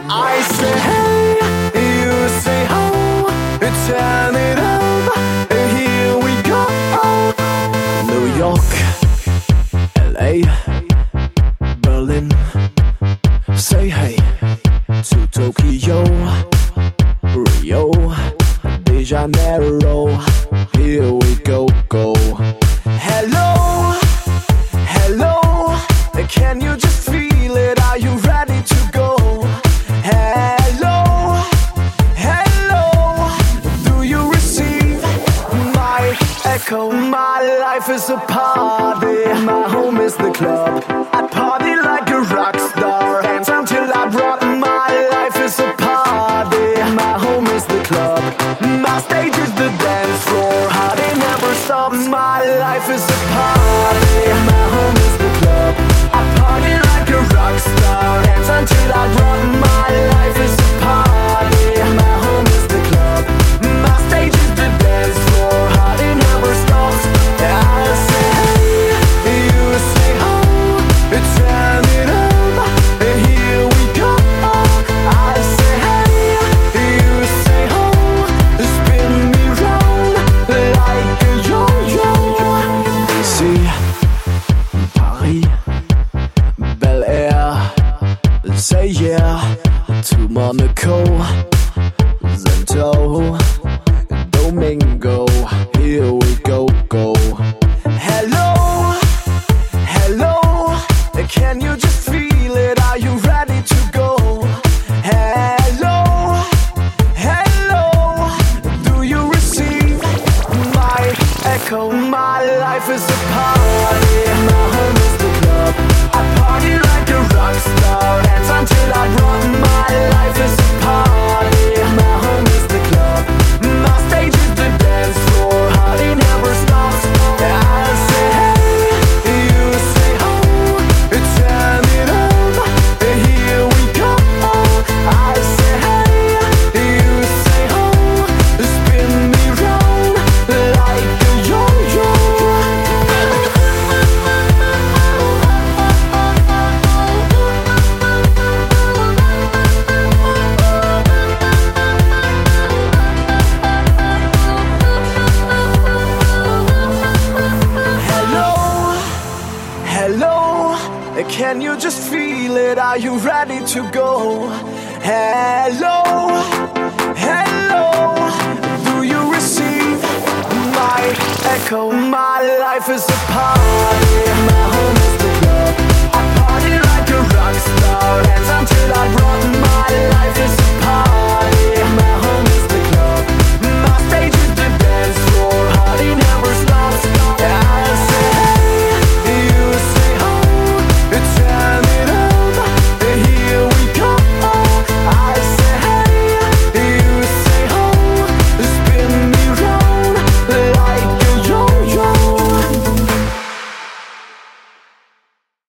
I say hey, you say ho, turn it up, here we go. New York, LA, Berlin, say hey to Tokyo, Rio de Janeiro, here we go, go. Hello, hello, can you just feel it? Are you ready to go? Hello, hello, do you receive my echo? My life is a party, my home is the club. I party like a rock star, dance until I drop. My life is a party, my home is the club. My stage is the dance floor, party never stops. My life is a party, my home is the club. I party like a rock star, dance until I drop. My life is a party, my home is the club. My stage is the dance floor, party never stops. I say hey, you say ho, turn it up, here we go. I say hey, you say ho, spin me round like a yo-yo. See, Paris, Bel Air, say yeah to Monaco, Santo Domingo, here we go, go. Hello, hello, can you just feel it? Are you ready to go? Hello, hello, do you receive my echo? My life is a party, my home is the club. I party like a rock star, dance until I drop. My life is a party, my home is the club. My stage is the dance floor, party never stops. I say hey, you say ho, turn it up, here we go. I say hey, you say ho, spin me round like a yo-yo. Hello, hello, can you just feel it? Are you ready to go? Hello, hello, do you receive my echo? My life is a party, my home is the club. I party like a rock star, dance